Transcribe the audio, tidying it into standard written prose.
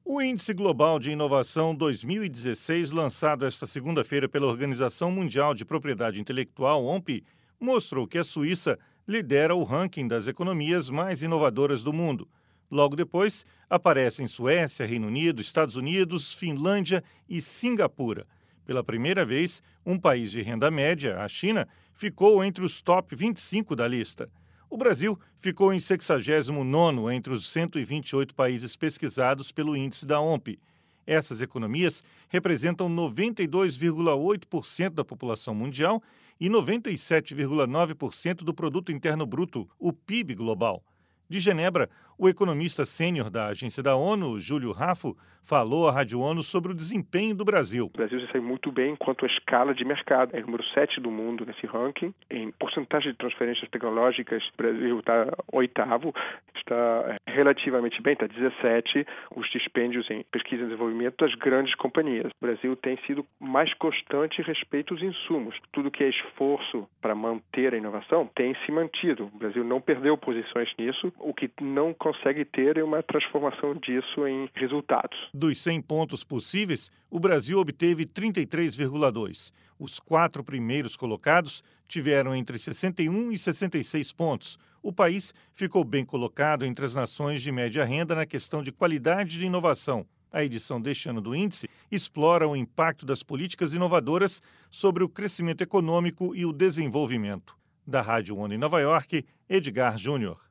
O Índice Global de Inovação 2016, lançado esta segunda-feira pela Organização Mundial de Propriedade Intelectual, OMPI, mostrou que a Suíça lidera o ranking das economias mais inovadoras do mundo. Logo depois, aparecem Suécia, Reino Unido, Estados Unidos, Finlândia e Singapura. Pela primeira vez, um país de renda média, a China, ficou entre os top 25 da lista. O Brasil ficou em 69º entre os 128 países pesquisados pelo índice da OMPI. Essas economias representam 92,8% da população mundial e 97,9% do Produto Interno Bruto, o PIB global. De Genebra, o economista sênior da agência da ONU, Júlio Raffo, falou à Rádio ONU sobre o desempenho do Brasil. O Brasil se sai muito bem quanto à escala de mercado. É o número 7 do mundo nesse ranking. Em porcentagem de transferências tecnológicas, o Brasil está 8º, está relativamente bem, está 17, os dispêndios em pesquisa e desenvolvimento das grandes companhias. O Brasil tem sido mais constante respeito aos insumos. Tudo que é esforço para manter a inovação tem se mantido. O Brasil não perdeu posições nisso. O que não consegue ter é uma transformação disso em resultados. Dos 100 pontos possíveis, o Brasil obteve 33,2. Os 4 primeiros colocados tiveram entre 61 e 66 pontos. O país ficou bem colocado entre as nações de média renda na questão de qualidade de inovação. A edição deste ano do índice explora o impacto das políticas inovadoras sobre o crescimento econômico e o desenvolvimento. Da Rádio ONU em Nova York, Edgar Júnior.